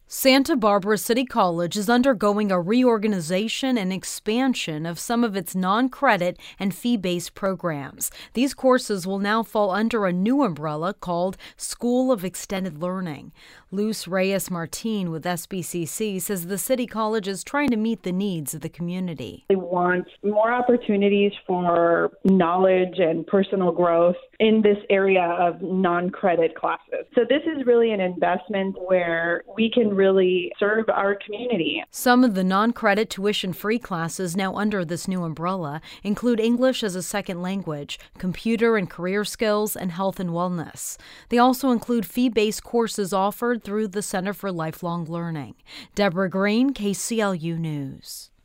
Santa Barbara City College is undergoing a reorganization and expansion of some of its non-credit and fee-based programs. These courses will now fall under a new umbrella called School of Extended Learning. Luz Reyes-Martin with SBCC says the City College is trying to meet the needs of the community. They want more opportunities for knowledge and personal growth in this area of non-credit classes. So this is really an investment where we can really serve our community. Some of the non-credit tuition-free classes now under this new umbrella include English as a second language, computer and career skills, and health and wellness. They also include fee-based courses offered through the Center for Lifelong Learning. Deborah Green, KCLU News.